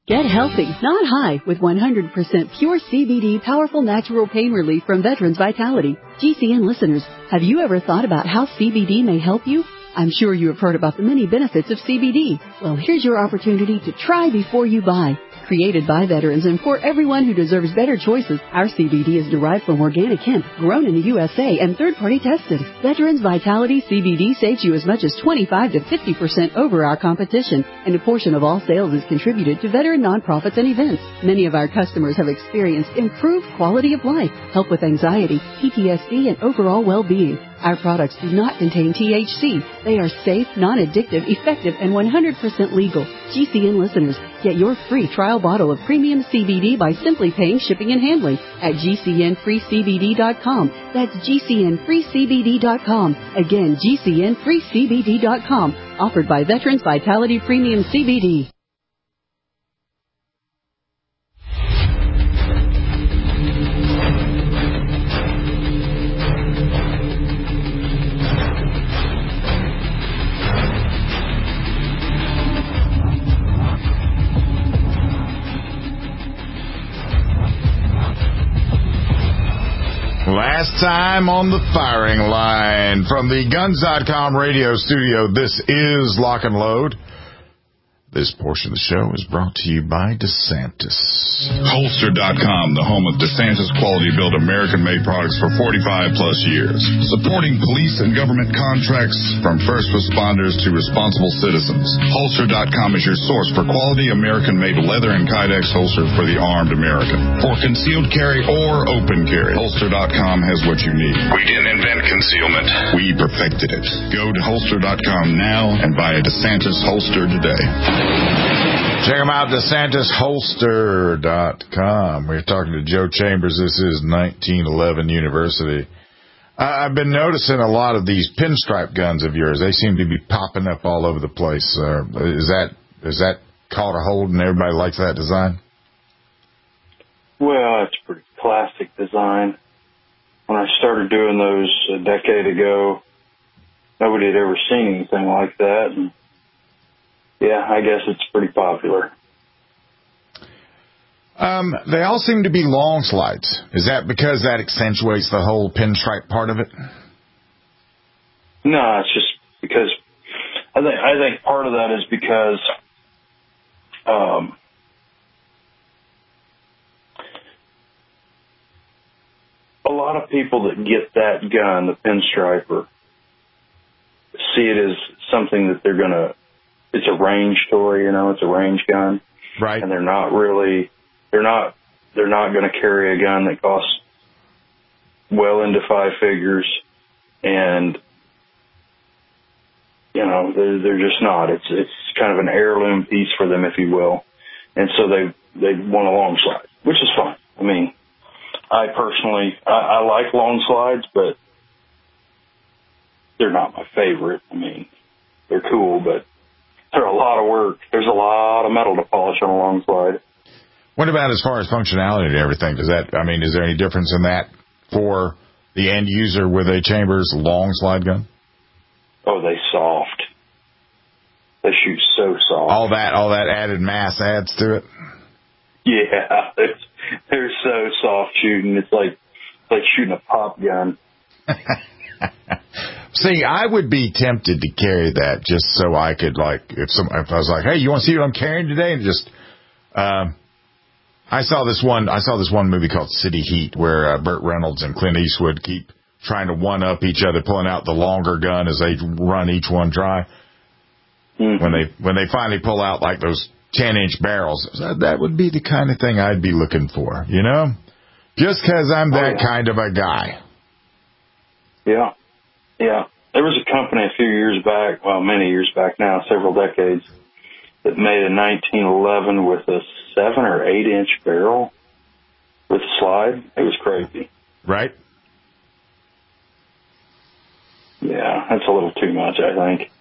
[SPEAKER 18] Get healthy, not high, with one hundred percent pure C B D powerful natural pain relief from Veterans Vitality. G C N listeners, have you ever thought about how C B D may help you? I'm sure you have heard about the many benefits of C B D. Well, here's your opportunity to try before you buy. Created by veterans and for everyone who deserves better choices, our C B D is derived from organic hemp, grown in the U S A and third-party tested. Veterans Vitality C B D saves you as much as twenty-five to fifty percent over our competition, and a portion of all sales is contributed to veteran nonprofits and events. Many of our customers have experienced improved quality of life, help with anxiety, P T S D, and overall well-being. Our products do not contain T H C. They are safe, non-addictive, effective, and one hundred percent legal. G C N listeners, get your free trial bottle of premium C B D by simply paying shipping and handling at G C N free C B D dot com. That's G C N free C B D dot com. Again, G C N free C B D dot com. Offered by Veterans Vitality Premium C B D.
[SPEAKER 4] Last time on the firing line from the Guns dot com radio studio, this is Lock and Load. This portion of the show is brought to you by DeSantis.
[SPEAKER 5] Holster dot com, the home of DeSantis quality-built American-made products for forty-five plus years. Supporting police and government contracts from first responders to responsible citizens. Holster dot com is your source for quality American-made leather and Kydex holster for the armed American. For concealed carry or open carry, Holster dot com has what you need.
[SPEAKER 2] We didn't invent concealment.
[SPEAKER 5] We perfected it. Go to Holster dot com now and buy a DeSantis holster today.
[SPEAKER 4] Check them out, DeSantis Holster dot com. We're talking to Joe Chambers. This is nineteen eleven University. I've been noticing a lot of these pinstripe guns of yours. They seem to be popping up all over the place. Uh, is that is that caught a hold and everybody likes that design?
[SPEAKER 6] Well, it's a pretty classic design. When I started doing those a decade ago, nobody had ever seen anything like that. And yeah, I guess it's pretty popular.
[SPEAKER 4] Um, they all seem to be long slides. Is that because that accentuates the whole pinstripe part of it?
[SPEAKER 6] No, it's just because I think I think part of that is because um, a lot of people that get that gun, the pinstriper, see it as something that they're gonna. It's a range toy, you know. It's a range gun,
[SPEAKER 4] right?
[SPEAKER 6] And they're not really, they're not, they're not going to carry a gun that costs well into five figures, and you know they're, they're just not. It's it's kind of an heirloom piece for them, if you will, and so they they want a long slide, which is fine. I mean, I personally I, I like long slides, but they're not my favorite. I mean, they're cool, but they're a lot of work. There's a lot of metal to polish on a long slide.
[SPEAKER 4] What about as far as functionality and everything? Does that, I mean, is there any difference in that for the end user with a Chambers long slide gun?
[SPEAKER 6] Oh, they soft. They shoot so soft.
[SPEAKER 4] All that, all that added mass adds to it?
[SPEAKER 6] Yeah, they're, they're so soft shooting. It's like, it's like shooting a pop gun.
[SPEAKER 4] See, I would be tempted to carry that just so I could, like, if some, if I was like, hey, you want to see what I'm carrying today? And just, um, I saw this one, I saw this one movie called City Heat where uh, Burt Reynolds and Clint Eastwood keep trying to one up each other, pulling out the longer gun as they run each one dry. Mm-hmm. When they, when they finally pull out like those ten inch barrels, that would be the kind of thing I'd be looking for, you know, just cause I'm that oh, yeah. kind of a guy.
[SPEAKER 6] Yeah. Yeah, there was a company a few years back, well, many years back now, several decades, that made a nineteen eleven with a seven or eight inch barrel with a slide. It was crazy.
[SPEAKER 4] Right?
[SPEAKER 6] Yeah, that's a little too much, I think.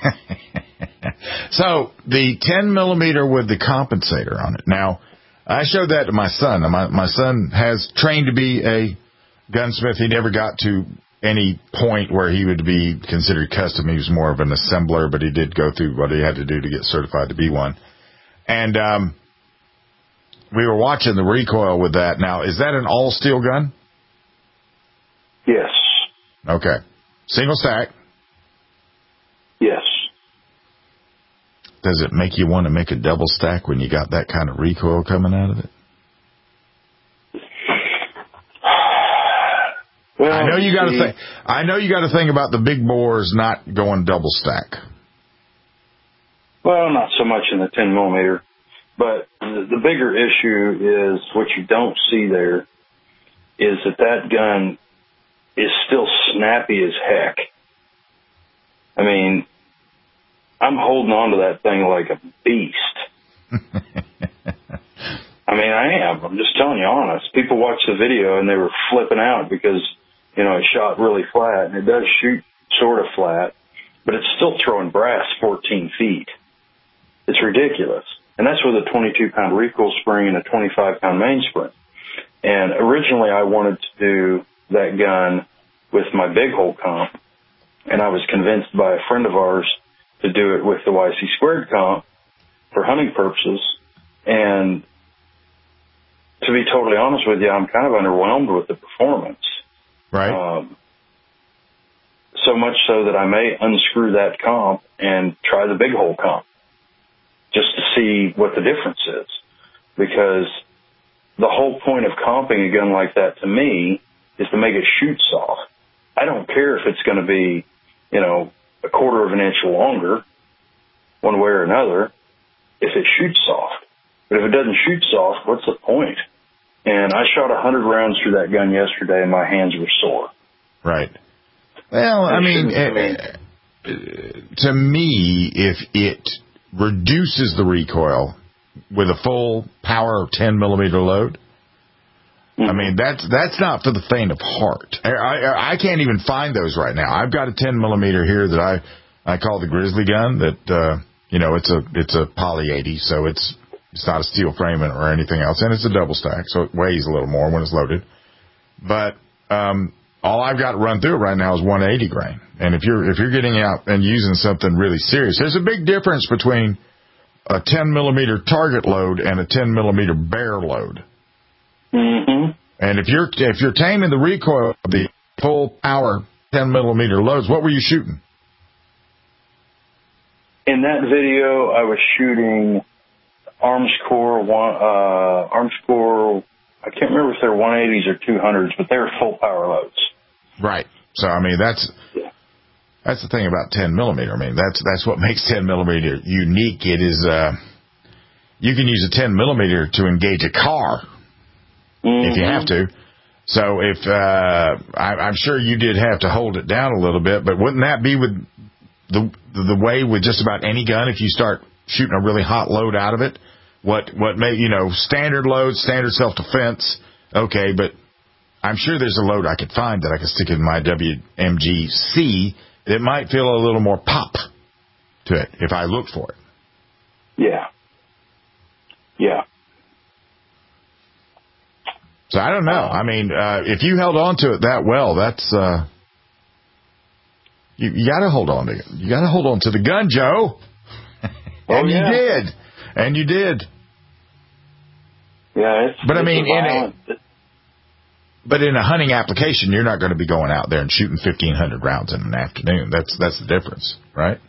[SPEAKER 4] So, the ten millimeter with the compensator on it. Now, I showed that to my son. My, my son has trained to be a gunsmith. He never got to any point where he would be considered custom. He was more of an assembler, but he did go through what he had to do to get certified to be one. And um, we were watching the recoil with that. Now, is that an all steel gun?
[SPEAKER 6] Yes.
[SPEAKER 4] Okay. Single stack?
[SPEAKER 6] Yes.
[SPEAKER 4] Does it make you want to make a double stack when you got that kind of recoil coming out of it?
[SPEAKER 6] Well,
[SPEAKER 4] I know you got to think. I know you got to think about the big bores not going double stack.
[SPEAKER 6] Well, not so much in the ten millimeter, but the, the bigger issue is what you don't see there is that that gun is still snappy as heck. I mean, I'm holding on to that thing like a beast. I mean, I am. I'm just telling you honest. People watch the video and they were flipping out because, you know, it shot really flat, and it does shoot sort of flat, but it's still throwing brass fourteen feet. It's ridiculous. And that's with a twenty-two pound recoil spring and a twenty-five pound mainspring. And originally I wanted to do that gun with my big hole comp, and I was convinced by a friend of ours to do it with the Y C squared comp for hunting purposes. And to be totally honest with you, I'm kind of underwhelmed with the performance.
[SPEAKER 4] Right.
[SPEAKER 6] Um, so much so that I may unscrew that comp and try the big hole comp just to see what the difference is. Because the whole point of comping a gun like that to me is to make it shoot soft. I don't care if it's going to be, you know, a quarter of an inch longer, one way or another, if it shoots soft. But if it doesn't shoot soft, what's the point? And I shot one hundred rounds through that gun yesterday, and my hands were sore.
[SPEAKER 4] Right. Well, I mean, uh, to me, if it reduces the recoil with a full power ten millimeter load, I mean, that's that's not for the faint of heart. I, I, I can't even find those right now. I've got a ten millimeter here that I I call the Grizzly gun. That uh, you know, it's a it's a poly eighty, so it's it's not a steel frame or anything else, and it's a double stack, so it weighs a little more when it's loaded. But um, all I've got to run through it right now is one eighty grain. And if you're if you're getting out and using something really serious, there's a big difference between a ten millimeter target load and a ten millimeter bear load.
[SPEAKER 6] Mm-hmm.
[SPEAKER 4] And if you're if you're taming the recoil of the full power ten millimeter loads, what were you shooting?
[SPEAKER 6] In that video, I was shooting Armscore one, uh, Armscore. I can't remember if they're one eighties or two hundreds, but they were full power loads.
[SPEAKER 4] Right. So I mean that's
[SPEAKER 6] yeah.
[SPEAKER 4] that's the thing about ten millimeter. I mean that's that's what makes ten millimeter unique. It is uh, you can use a ten millimeter to engage a car. Mm-hmm. If you have to. So if, uh, I, I'm sure you did have to hold it down a little bit, but wouldn't that be with the, the way with just about any gun, if you start shooting a really hot load out of it, what, what may, you know, standard load, standard self-defense, okay, but I'm sure there's a load I could find that I could stick in my W M G C that might feel a little more pop to it if I look for it.
[SPEAKER 6] Yeah. Yeah.
[SPEAKER 4] So I don't know. I mean, uh, if you held on to it that well, that's uh, you, you got to hold on to it. You got to hold on to the gun, Joe. and
[SPEAKER 6] oh, yeah.
[SPEAKER 4] you did, and you did.
[SPEAKER 6] Yeah, it's.
[SPEAKER 4] But
[SPEAKER 6] it's
[SPEAKER 4] I mean, in
[SPEAKER 6] a,
[SPEAKER 4] but in a hunting application, you're not going to be going out there and shooting fifteen hundred rounds in an afternoon. That's that's the difference, right?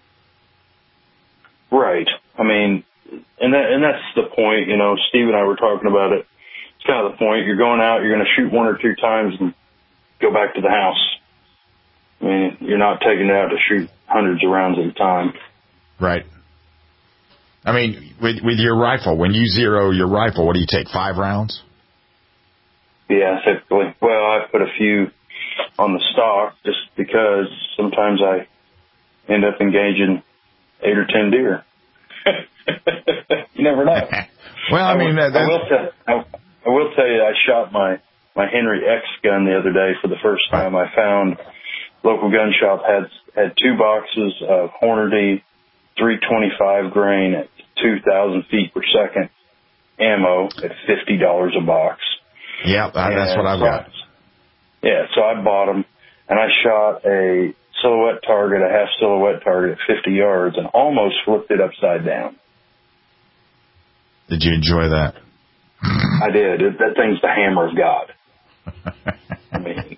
[SPEAKER 6] Right. I mean, and that and that's the point. You know, Steve and I were talking about it. It's kind of the point. You're going out, you're going to shoot one or two times and go back to the house. I mean, you're not taking it out to shoot hundreds of rounds at a time.
[SPEAKER 4] Right. I mean, with with your rifle, when you zero your rifle, what do you take, five rounds?
[SPEAKER 6] Yeah, typically. Well, I put a few on the stock just because sometimes I end up engaging eight or ten deer. You never know.
[SPEAKER 4] Well, I mean,
[SPEAKER 6] I,
[SPEAKER 4] that,
[SPEAKER 6] I will tell. I, I will tell you, I shot my, my Henry X gun the other day for the first time. I found local gun shop had had two boxes of Hornady three twenty-five grain at two thousand feet per second ammo at fifty dollars a box.
[SPEAKER 4] Yeah, that's what I've
[SPEAKER 6] so,
[SPEAKER 4] got.
[SPEAKER 6] Yeah, so I bought them, and I shot a silhouette target, a half silhouette target at fifty yards, and almost flipped it upside down.
[SPEAKER 4] Did you enjoy that?
[SPEAKER 6] I did. It, that thing's the hammer of God. I mean,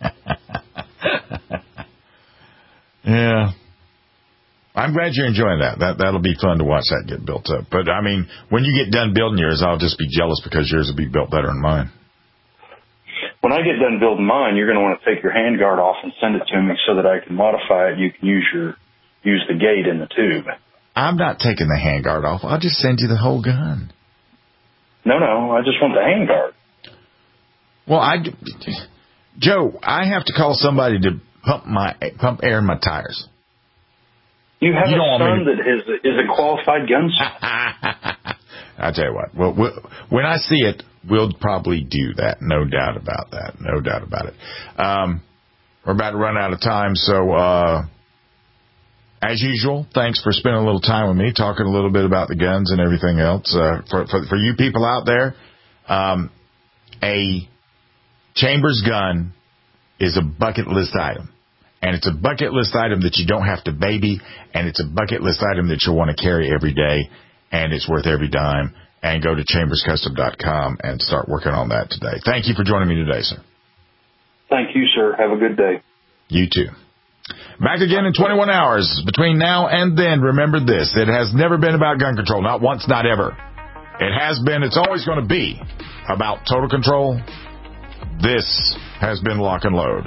[SPEAKER 4] yeah. I'm glad you're enjoying that. That that'll be fun to watch that get built up. But I mean, when you get done building yours, I'll just be jealous because yours will be built better than mine.
[SPEAKER 6] When I get done building mine, you're going to want to take your handguard off and send it to me so that I can modify it. You can use your use the gate in the tube.
[SPEAKER 4] I'm not taking the handguard off. I'll just send you the whole gun.
[SPEAKER 6] No, no, I just want the handguard.
[SPEAKER 4] Well, I, Joe, I have to call somebody to pump my pump air in my tires.
[SPEAKER 6] You have
[SPEAKER 4] you
[SPEAKER 6] a son that is is a qualified gunsmith.
[SPEAKER 4] I'll tell you what. Well, we'll, when I see it, we'll probably do that. No doubt about that. No doubt about it. Um, we're about to run out of time, so uh, as usual, thanks for spending a little time with me, talking a little bit about the guns and everything else. Uh, for, for for you people out there, um, a Chambers gun is a bucket list item. And it's a bucket list item that you don't have to baby, and it's a bucket list item that you'll want to carry every day, and it's worth every dime. And go to chambers custom dot com and start working on that today. Thank you for joining me today, sir.
[SPEAKER 6] Thank you, sir. Have a good day.
[SPEAKER 4] You too. Back again in twenty-one hours. Between now and then, remember this. It has never been about gun control. Not once, not ever. It has been, it's always going to be about total control. This has been Lock and Load.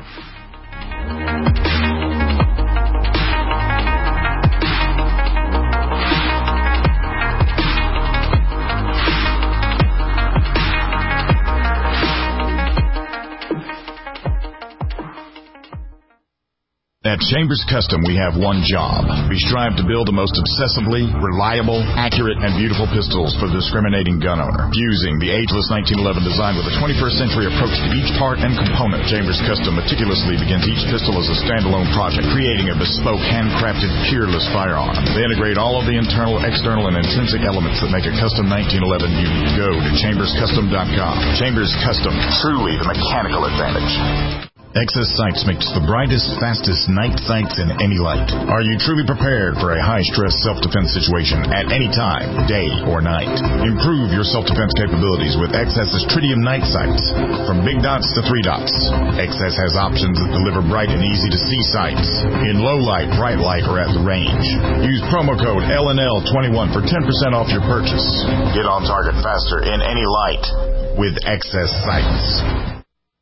[SPEAKER 4] At Chambers Custom, we have one job. We strive to build the most obsessively, reliable, accurate, and beautiful pistols for the discriminating gun owner. Fusing the ageless nineteen eleven design with a twenty-first century approach to each part and component, Chambers Custom meticulously begins each pistol as a standalone project, creating a bespoke, handcrafted, peerless firearm. They integrate all of the internal, external, and intrinsic elements that make a custom nineteen eleven unique. Go to chambers custom dot com. Chambers Custom, truly the mechanical advantage. Excess Sights makes the brightest, fastest night sights in any light. Are you truly prepared for a high-stress self-defense situation at any time, day or night? Improve your self-defense capabilities with Excess's Tritium night sights. From big dots to three dots, Excess has options that deliver bright and easy-to-see sights in low light, bright light, or at the range. Use promo code L N L twenty-one for ten percent off your purchase. Get on target faster in any light with Excess Sights.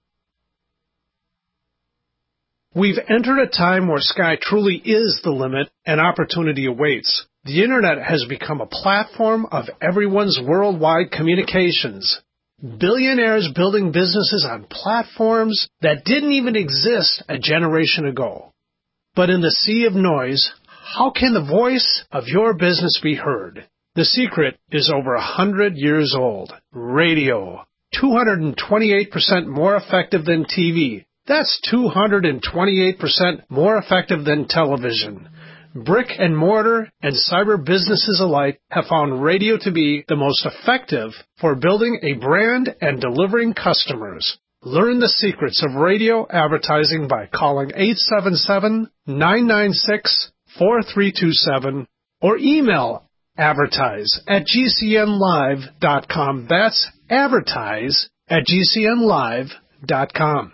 [SPEAKER 11] We've entered a time where sky truly is the limit and opportunity awaits. The Internet has become a platform of everyone's worldwide communications. Billionaires building businesses on platforms that didn't even exist a generation ago. But in the sea of noise, how can the voice of your business be heard? The secret is over a hundred years old. Radio. two hundred twenty-eight percent more effective than T V. That's two hundred twenty-eight percent more effective than television. Brick and mortar and cyber businesses alike have found radio to be the most effective for building a brand and delivering customers. Learn the secrets of radio advertising by calling eight seven seven, nine nine six, four three two seven or email advertise at g c n live dot com. That's advertise at g c n live dot com.